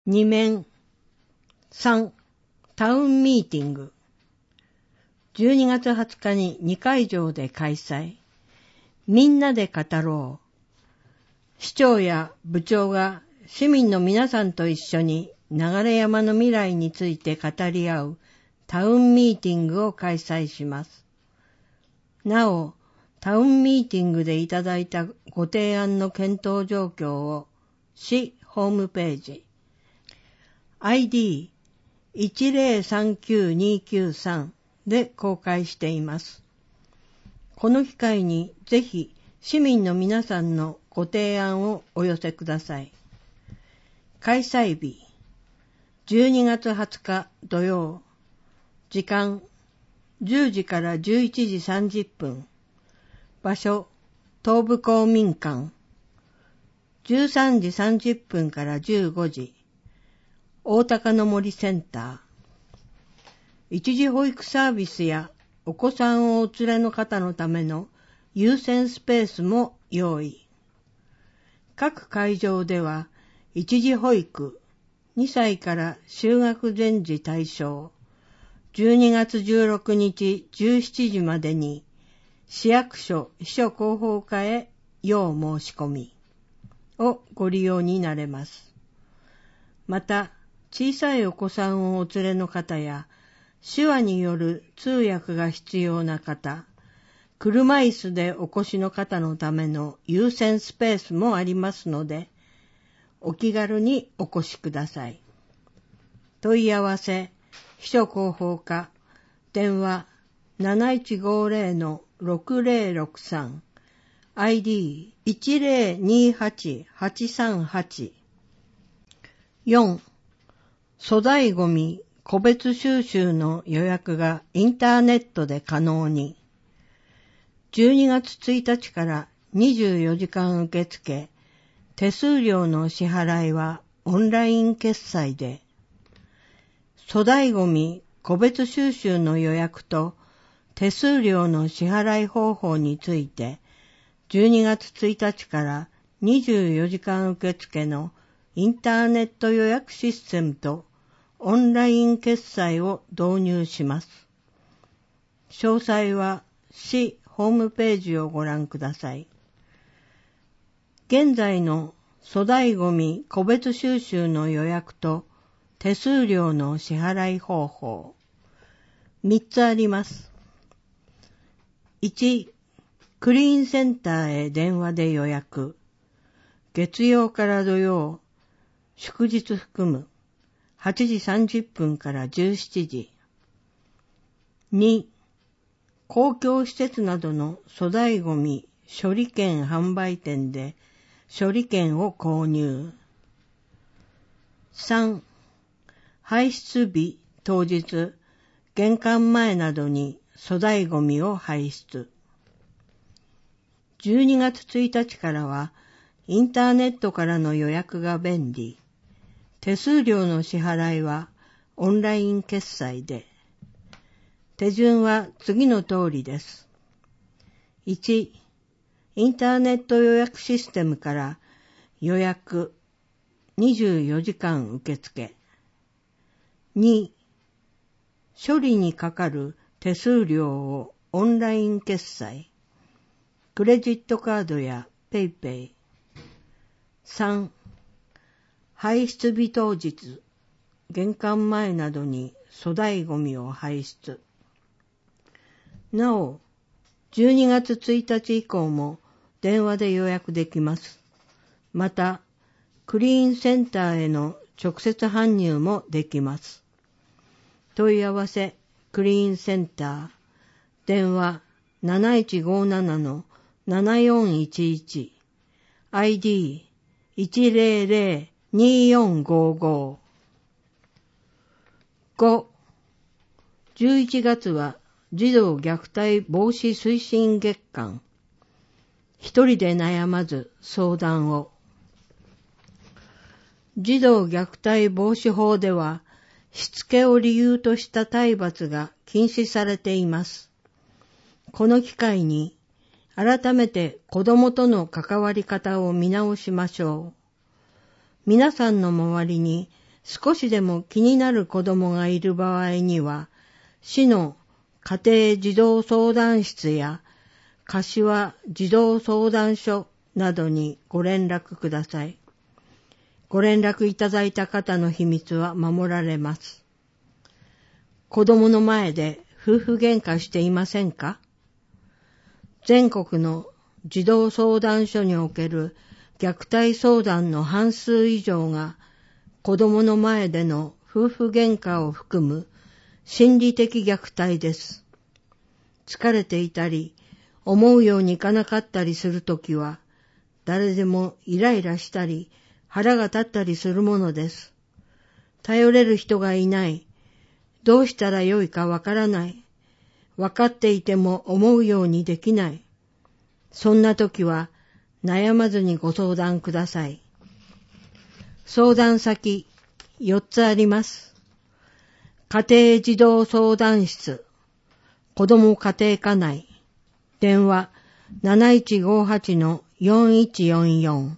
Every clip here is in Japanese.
2面。3、タウンミーティング。12月20日に2会場で開催。みんなで語ろう。市長や部長が市民の皆さんと一緒に流山の未来について語り合うタウンミーティングを開催します。なお、タウンミーティングでいただいたご提案の検討状況を市ホームページ ID1039-293 で公開しています。この機会にぜひ市民の皆さんのご提案をお寄せください。開催日12月20日土曜、時間10時から11時30分、場所東部公民館、13時30分から15時、大高の森センター。一時保育サービスやお子さんをお連れの方のための優先スペースも用意。各会場では一時保育2歳から就学前時対象、12月16日17時までに市役所秘書広報課へ要申し込みをご利用になれます。また、小さいお子さんをお連れの方や、手話による通訳が必要な方、車椅子でお越しの方のための優先スペースもありますので、お気軽にお越しください。問い合わせ、秘書広報課、電話 7150-6063、ID1028-838。4、粗大ごみ個別収集の予約がインターネットで可能に。12月1日から24時間受付、手数料の支払いはオンライン決済で。粗大ごみ個別収集の予約と手数料の支払い方法について、12月1日から24時間受付のインターネット予約システムとオンライン決済を導入します。詳細は市ホームページをご覧ください。現在の粗大ごみ個別収集の予約と手数料の支払い方法。3つあります。1、クリーンセンターへ電話で予約。月曜から土曜、祝日含む8時30分から17時。2、公共施設などの粗大ごみ処理券販売店で処理券を購入。3、排出日当日、玄関前などに粗大ごみを排出。12月1日からはインターネットからの予約が便利。手数料の支払いはオンライン決済で。手順は次の通りです。1、インターネット予約システムから予約24時間受付。2、処理にかかる手数料をオンライン決済。クレジットカードやペイペイ。3、排出日当日、玄関前などに粗大ごみを排出。なお、12月1日以降も電話で予約できます。また、クリーンセンターへの直接搬入もできます。問い合わせ、クリーンセンター、電話 7157-7411、ID100-2455。5、11月は児童虐待防止推進月間。一人で悩まず相談を。児童虐待防止法では、しつけを理由とした体罰が禁止されています。この機会に、改めて子供との関わり方を見直しましょう。皆さんの周りに少しでも気になる子供がいる場合には、市の家庭児童相談室や柏児童相談所などにご連絡ください。ご連絡いただいた方の秘密は守られます。子供の前で夫婦喧嘩していませんか？全国の児童相談所における虐待相談の半数以上が子供の前での夫婦喧嘩を含む心理的虐待です。疲れていたり、思うようにいかなかったりするときは、誰でもイライラしたり、腹が立ったりするものです。頼れる人がいない。どうしたらよいかわからない。わかっていても思うようにできない。そんなときは、悩まずにご相談ください。相談先、4つあります。家庭児童相談室、子ども家庭課内、電話 7158-4144。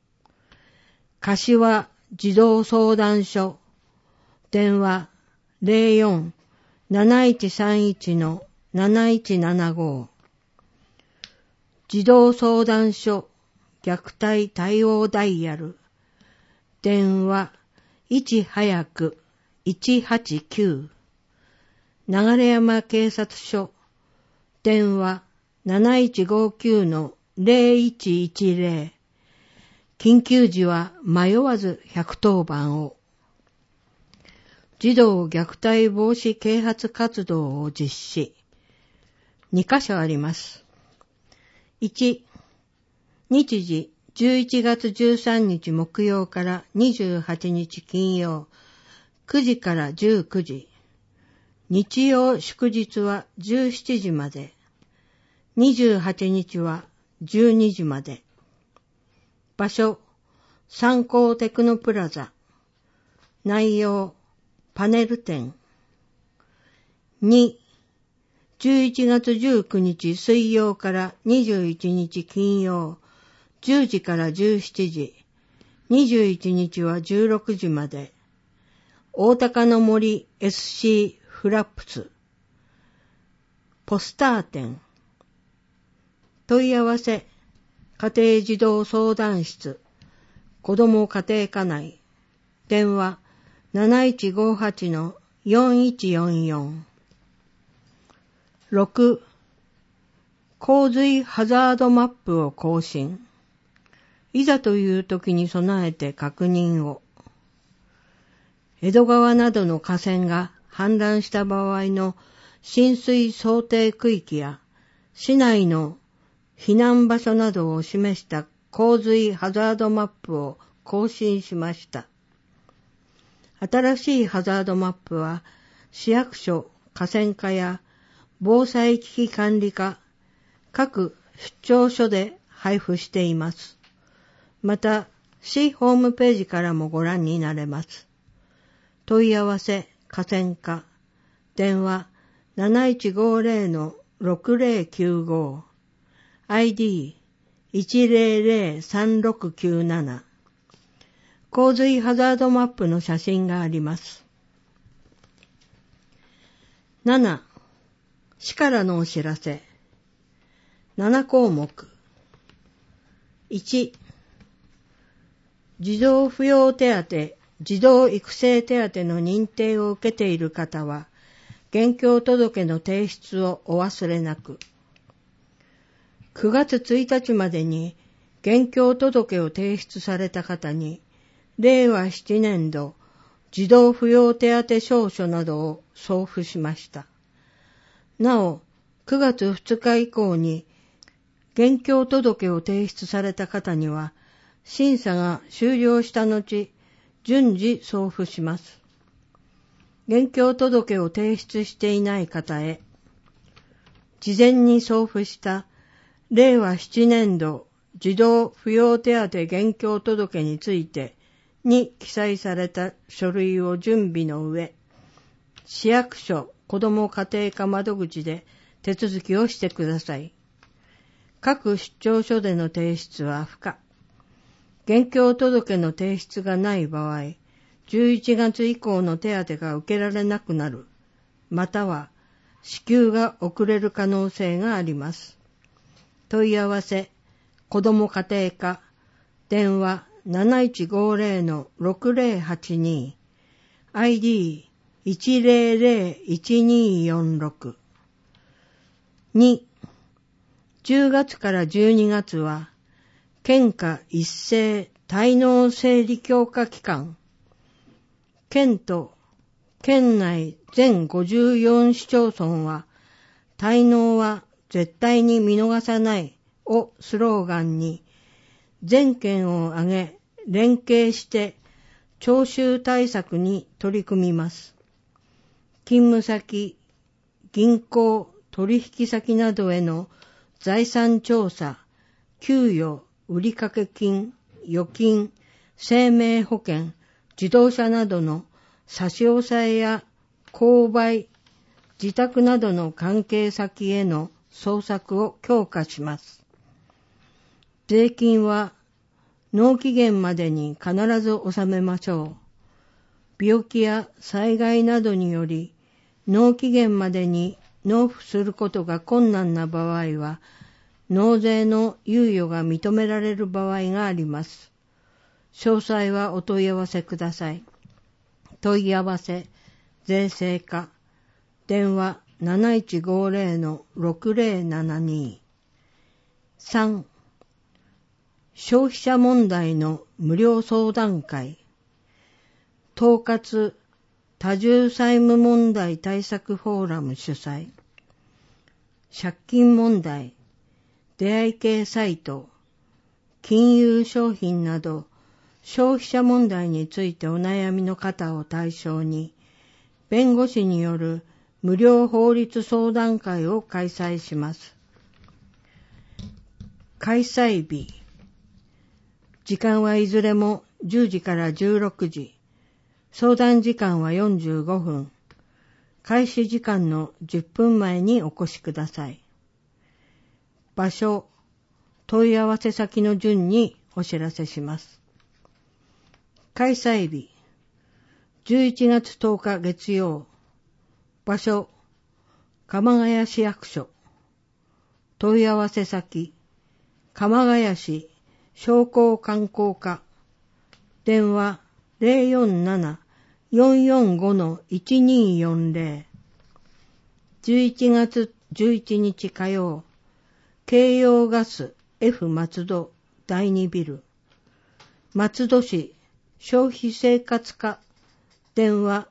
柏児童相談所、電話 04-7131-7175。児童相談所虐待対応ダイヤル、電話1-189。流山警察署、電話 7159-0110。緊急時は迷わず110番を。児童虐待防止啓発活動を実施。2カ所あります。1、日時11月13日木曜から28日金曜、9時から19時。日曜祝日は17時まで。28日は12時まで。場所、三幸テクノプラザ。内容、パネル展。2、11月19日水曜から21日金曜、10時から17時。21日は16時まで。大高の森 SC フラップス。ポスター展。問い合わせ、家庭児童相談室、子ども家庭課内、電話 7158-4144。6、洪水ハザードマップを更新。いざという時に備えて確認を。江戸川などの河川が氾濫した場合の浸水想定区域や市内の避難場所などを示した洪水ハザードマップを更新しました。新しいハザードマップは市役所、河川課や防災危機管理課、各出張所で配布しています。また、市ホームページからもご覧になれます。問い合わせ、河川課、電話 7150-6095、ID 1003697。洪水ハザードマップの写真があります。7、市からのお知らせ。7項目。1、児童扶養手当、児童育成手当の認定を受けている方は、現況届の提出をお忘れなく。9月1日までに現況届を提出された方に、令和7年度児童扶養手当証書などを送付しました。なお、9月2日以降に現況届を提出された方には、審査が終了した後、順次送付します。現況届を提出していない方へ、事前に送付した令和7年度児童扶養手当現況届についてに記載された書類を準備の上、市役所子ども家庭課窓口で手続きをしてください。各出張所での提出は不可。現況届の提出がない場合、 11月以降の手当が受けられなくなる、または支給が遅れる可能性があります。問い合わせ、子ども家庭課、電話 7150-6082、ID1001246。2、10月から12月は、県下一斉滞納整理強化期間。県と県内全54市町村は、滞納は絶対に見逃さないをスローガンに、全県を挙げ連携して徴収対策に取り組みます。勤務先、銀行、取引先などへの財産調査、給与、売掛金、預金、生命保険、自動車などの差し押さえや購買、自宅などの関係先への捜索を強化します。税金は納期限までに必ず納めましょう。病気や災害などにより納期限までに納付することが困難な場合は、納税の猶予が認められる場合があります。詳細はお問い合わせください。問い合わせ、税制課、電話 7150-6072。3、消費者問題の無料相談会。統括多重債務問題対策フォーラム主催。借金問題、出会い系サイト、金融商品など消費者問題についてお悩みの方を対象に、弁護士による無料法律相談会を開催します。開催日、時間はいずれも10時から16時、相談時間は45分、開始時間の10分前にお越しください。場所、問い合わせ先の順にお知らせします。開催日、11月10日月曜。場所、鎌ヶ谷市役所。問い合わせ先、鎌ヶ谷市商工観光課。電話 047-445-1240。11月11日火曜。京葉ガス F 松戸第2ビル。松戸市消費生活課。電話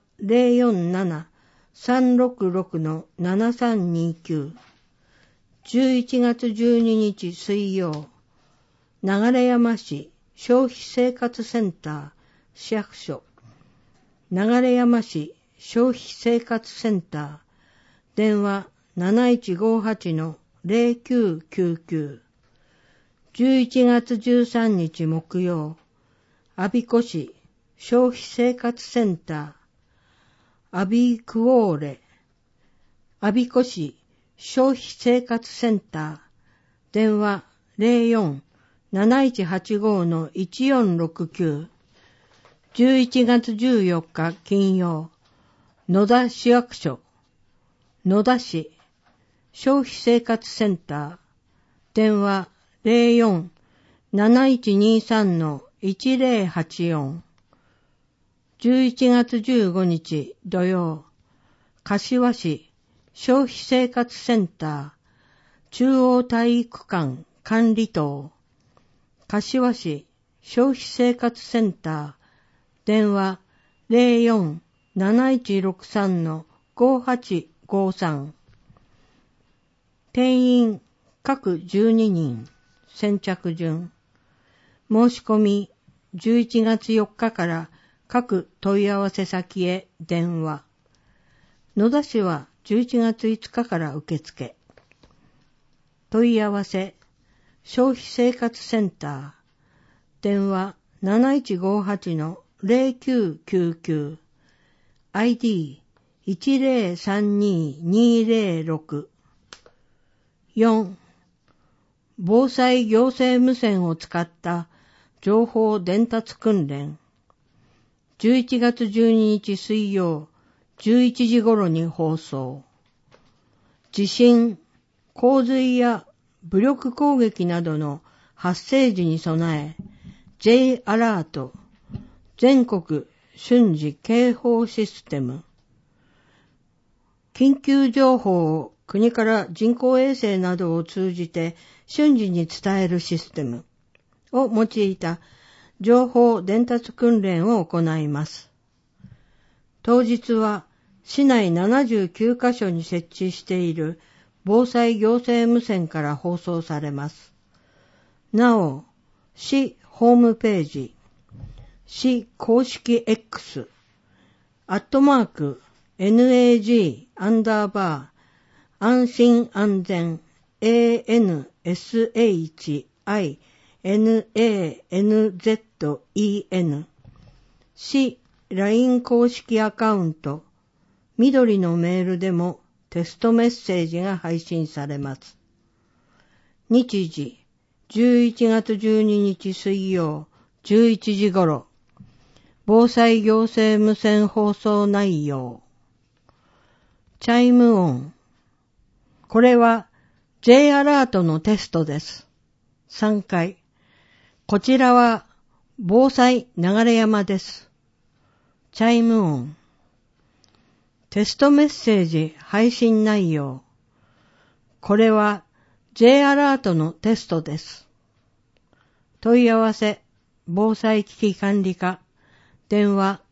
047-366-7329。11月12日水曜。流山市消費生活センター市役所。流山市消費生活センター。電話 7158-0999。11月13日木曜。我孫子市消費生活センター。アビークウォーレ。我孫子市消費生活センター。電話 04-7185-1469。11月14日金曜。野田市役所。野田市消費生活センター。電話 04-7123-1084。11月15日土曜。柏市消費生活センター。中央体育館管理棟。柏市消費生活センター。電話 04-7163-5853。定員各12人。先着順。申し込み11月4日から各問い合わせ先へ電話。野田市は11月5日から受付。問い合わせ消費生活センター。電話 7158-0999。ID1032206。4. 防災行政無線を使った情報伝達訓練。 11月12日水曜11時頃に放送。地震、洪水や武力攻撃などの発生時に備え、J アラート、全国瞬時警報システム、緊急情報を国から人工衛星などを通じて瞬時に伝えるシステムを用いた情報伝達訓練を行います。当日は市内79カ所に設置している防災行政無線から放送されます。なお、市ホームページ、市公式 X、@NAG_ 安心安全 ANSHINANZEN 市 LINE 公式アカウント緑のメールでもテストメッセージが配信されます。日時11月12日水曜11時頃、防災行政無線放送内容。チャイム音。これは J アラートのテストです。3回。こちらは防災流山です。チャイム音。テストメッセージ配信内容。これは J アラートのテストです。問い合わせ、防災危機管理課、電話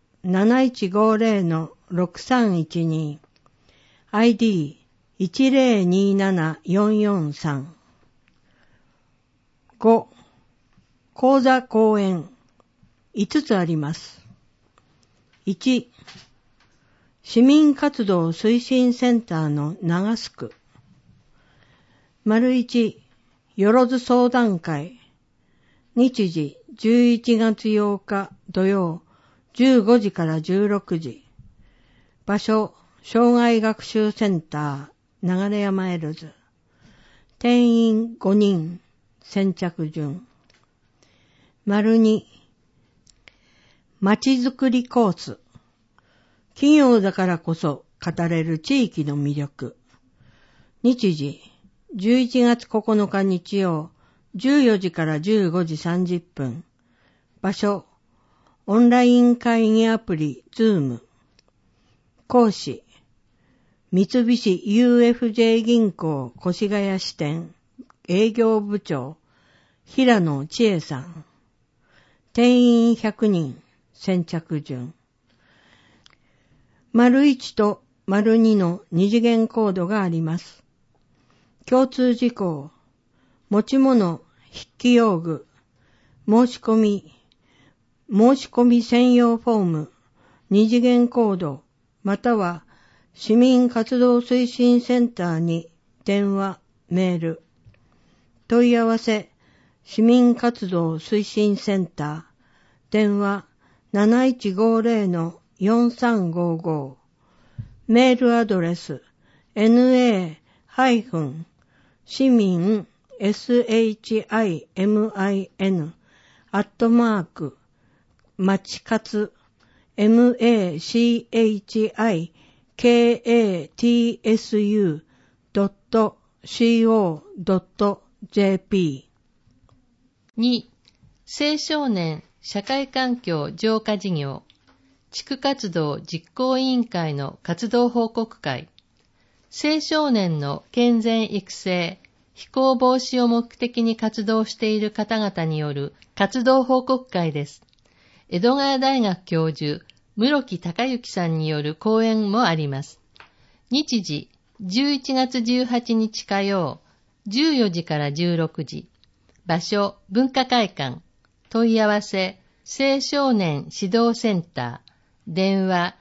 7150-6312、ID10274443。5、講座講演、5つあります。1、市民活動推進センターの長須区。1、よろず相談会。日時11月8日土曜15時から16時。場所、障害学習センター、流山エルズ。定員5人、先着順。2、まちづくりコース。企業だからこそ語れる地域の魅力。日時、11月9日日曜、14時から15時30分。場所、オンライン会議アプリ、Zoom。講師、三菱 UFJ 銀行越谷支店営業部長、平野千恵さん。定員100人、先着順。1と2の二次元コードがあります。共通事項、持ち物、筆記用具、申し込み専用フォーム、二次元コード、または市民活動推進センターに電話、メール。問い合わせ、市民活動推進センター、電話 7150-4355。メールアドレス、na-shiminまちかつ machikatsu.co.jp。 2. 青少年社会環境浄化事業地区活動実行委員会の活動報告会。青少年の健全育成、非行防止を目的に活動している方々による活動報告会です。江戸川大学教授、室木隆之さんによる講演もあります。日時、11月18日火曜、14時から16時。場所、文化会館。問い合わせ、青少年指導センター。電話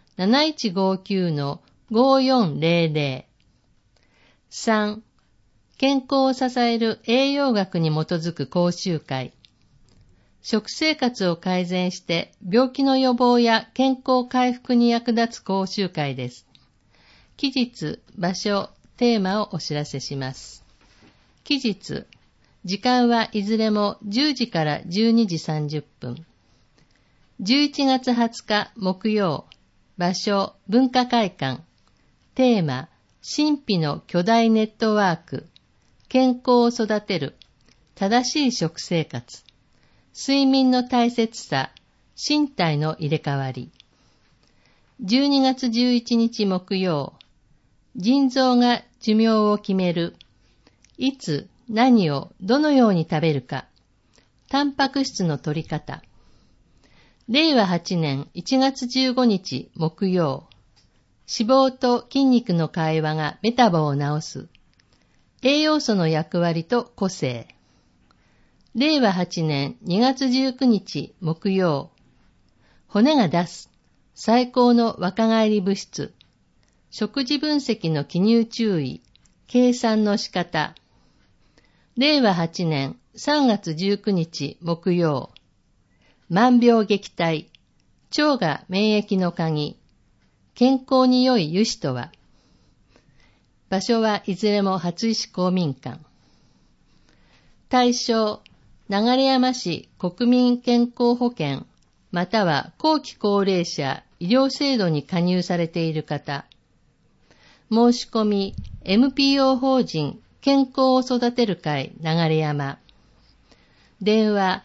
7159-5400。3. 健康を支える栄養学に基づく講習会。食生活を改善して病気の予防や健康回復に役立つ講習会です。期日、場所、テーマをお知らせします。期日、時間はいずれも10時から12時30分。 11月20日木曜、場所文化会館、テーマ神秘の巨大ネットワーク、健康を育てる、正しい食生活、睡眠の大切さ、身体の入れ替わり。12月11日木曜、腎臓が寿命を決める、いつ何をどのように食べるか、タンパク質の取り方。令和8年1月15日木曜、脂肪と筋肉の会話がメタボを治す、栄養素の役割と個性。令和8年2月19日木曜、骨が出す最高の若返り物質、食事分析の記入注意、計算の仕方。令和8年3月19日木曜、万病撃退、腸が免疫の鍵、健康に良い油脂とは。場所はいずれも初石公民館。対象、流山市国民健康保険、または後期高齢者医療制度に加入されている方。申し込み NPO 法人健康を育てる会流山。電話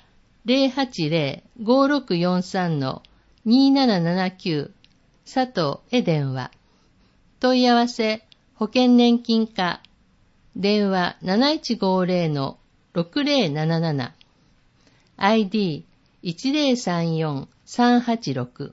080-5643-2779 佐藤へ電話。問い合わせ保険年金課電話 7150-6077 ID1034-386。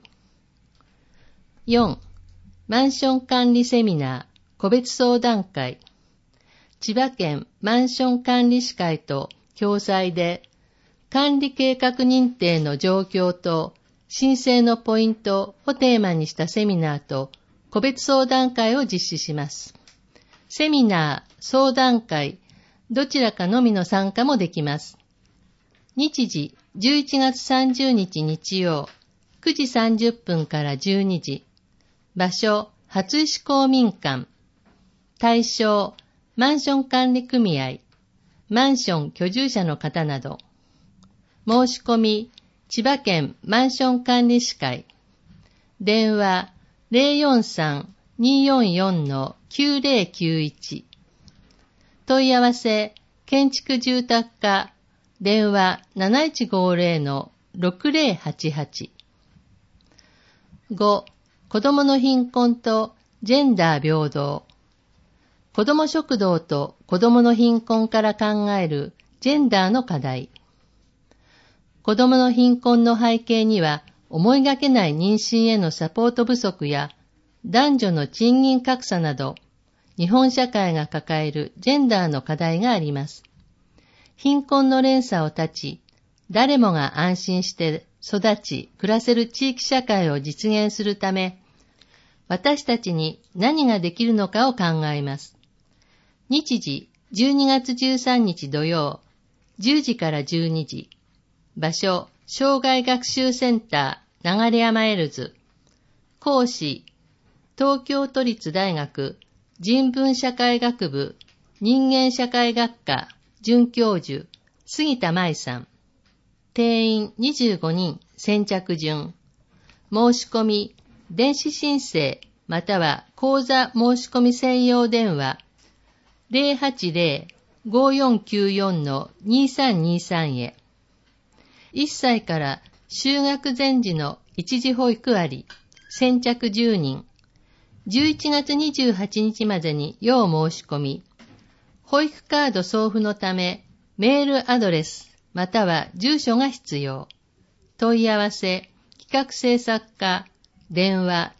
4. マンション管理セミナー個別相談会。千葉県マンション管理士会と共催で管理計画認定の状況と申請のポイントをテーマにしたセミナーと個別相談会を実施します。セミナー、相談会、どちらかのみの参加もできます。日時、11月30日日曜、9時30分から12時。場所、初石公民館。対象、マンション管理組合、マンション居住者の方など。申し込み、千葉県マンション管理士会。電話、043-244-9091。問い合わせ、建築住宅課、電話 7150-6088。5. 子どもの貧困とジェンダー平等。子ども食堂と子どもの貧困から考えるジェンダーの課題。子どもの貧困の背景には、思いがけない妊娠へのサポート不足や、男女の賃金格差など、日本社会が抱えるジェンダーの課題があります。貧困の連鎖を断ち、誰もが安心して育ち、暮らせる地域社会を実現するため、私たちに何ができるのかを考えます。日時、12月13日土曜、10時から12時。場所、障害学習センター、流山エルズ。講師、東京都立大学人文社会学部人間社会学科准教授、杉田舞さん。定員25人、先着順。申し込み、電子申請、または講座申し込み専用電話、080-5494-2323 へ。1歳から就学前時の一時保育あり、先着10人。11月28日までに要申し込み、保育カード送付のため、メールアドレス、または住所が必要。問い合わせ、企画制作課、電話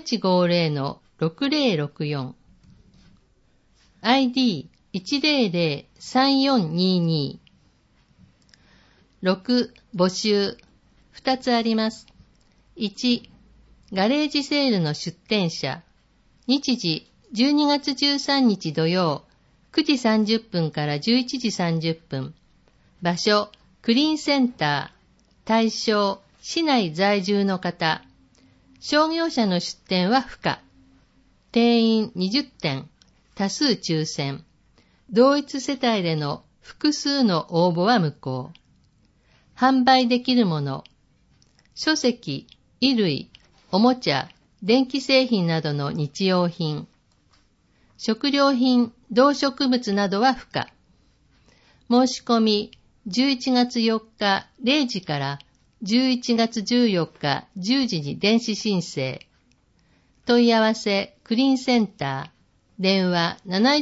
7150-6064。ID1003422。6. 募集。2つあります。1. ガレージセールの出店者。日時、12月13日土曜、9時30分から11時30分。場所、クリーンセンター。対象、市内在住の方。商業者の出店は不可。定員20点。多数抽選。同一世帯での複数の応募は無効。販売できるもの。 書籍、衣類、おもちゃ、電気製品などの日用品。食料品、動植物などは不可。申し込み、11月4日0時から11月14日10時に電子申請。問い合わせ、クリーンセンター。電話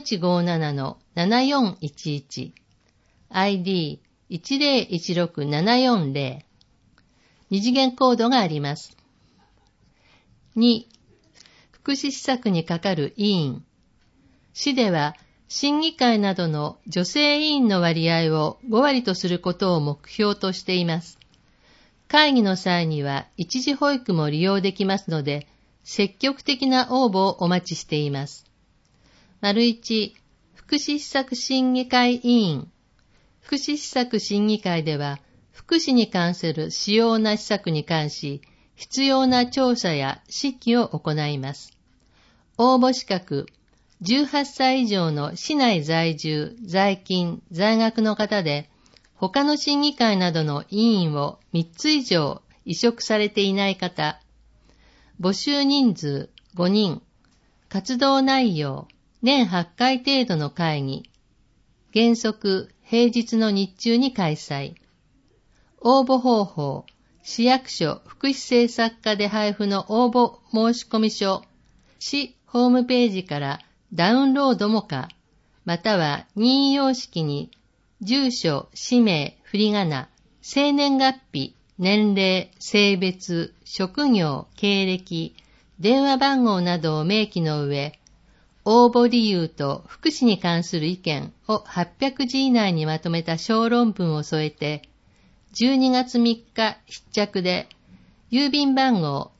7157-7411。ID1016-740。二次元コードがあります。2、福祉施策に係る委員。市では、審議会などの女性委員の割合を5割とすることを目標としています。会議の際には一時保育も利用できますので、積極的な応募をお待ちしています。1、福祉施策審議会委員。福祉施策審議会では、福祉に関する主要な施策に関し、必要な調査や指揮を行います。応募資格、18歳以上の市内在住、在勤、在学の方で、他の審議会などの委員を3つ以上委嘱されていない方。募集人数5人。活動内容、年8回程度の会議。原則、平日の日中に開催。応募方法、市役所福祉政策課で配布の応募申込書、市ホームページからダウンロードも可、または任意様式に住所、氏名、振り仮名、生年月日、年齢、性別、職業、経歴、電話番号などを明記の上、応募理由と福祉に関する意見を800字以内にまとめた小論文を添えて、12月3日必着で、郵便番号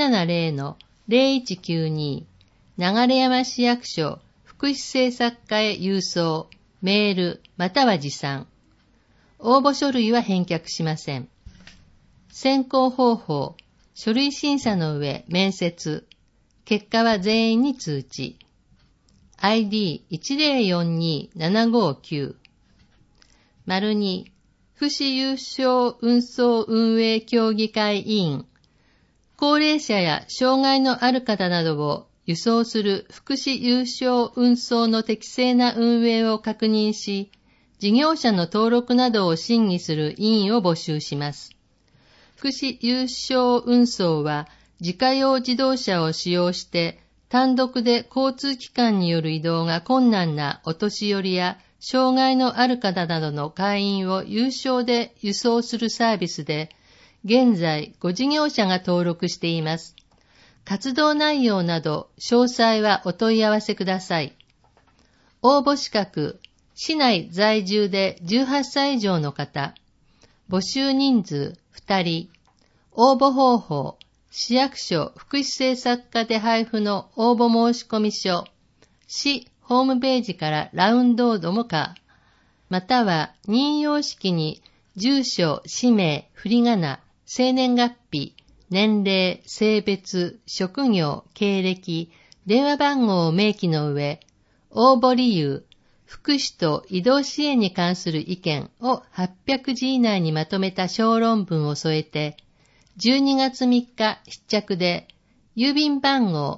270-0192 流山市役所福祉政策課へ郵送、メールまたは持参。応募書類は返却しません。選考方法、書類審査の上面接。結果は全員に通知。ID1042-759。2、福祉有償運送運営協議会委員。高齢者や障害のある方などを輸送する福祉有償運送の適正な運営を確認し、事業者の登録などを審議する委員を募集します。福祉有償運送は自家用自動車を使用して単独で交通機関による移動が困難なお年寄りや障害のある方などの会員を有償で輸送するサービスで、現在5事業者が登録しています。活動内容など詳細はお問い合わせください。応募資格、市内在住で18歳以上の方。募集人数2人。応募方法、市役所福祉政策課で配布の応募申込書。市ホームページからダウンロードも可。または任意様式に住所、氏名、振り仮名、生年月日、年齢、性別、職業、経歴、電話番号を明記の上、応募理由、福祉と移動支援に関する意見を800字以内にまとめた小論文を添えて、12月3日必着で、郵便番号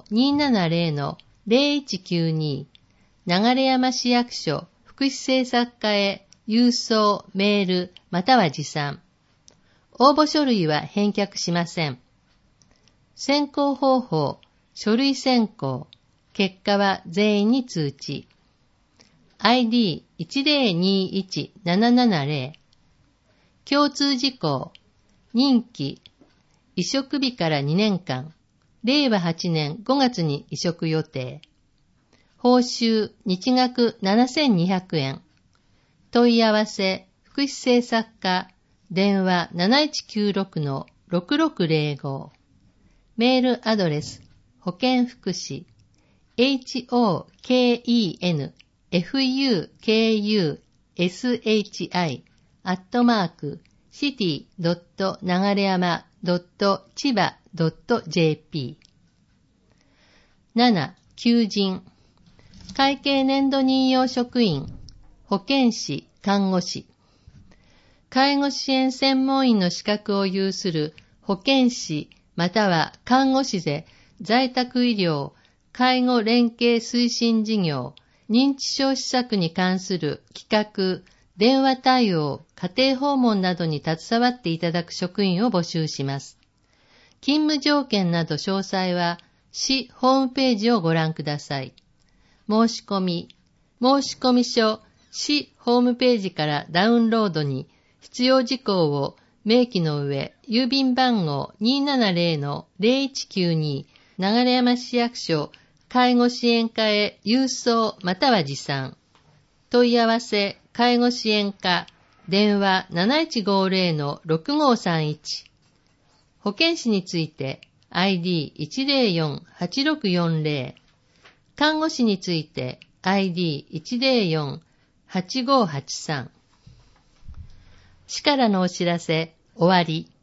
270-0192 流山市役所福祉政策課へ郵送、メールまたは持参。応募書類は返却しません。選考方法、書類選考。結果は全員に通知。ID1021-770。共通事項。任期。移植日から2年間。令和8年5月に移植予定。報酬、日額7200円。問い合わせ、福祉政策課。電話 7196-6605。メールアドレス、保健福祉、hokenfukushi@city.nagareyama.chiba.jp。 7. 求人。会計年度任用職員、保健師、看護師。介護支援専門員の資格を有する保健師または看護師で在宅医療、介護連携推進事業、認知症施策に関する企画、電話対応、家庭訪問などに携わっていただく職員を募集します。勤務条件など詳細は市ホームページをご覧ください。申し込み書、市ホームページからダウンロードに必要事項を明記の上、郵便番号 270-0192 流山市役所介護支援課へ郵送または持参。問い合わせ介護支援課電話 7150-6531。保健師について ID104-8640。看護師について ID104-8583。市からのお知らせ終わり。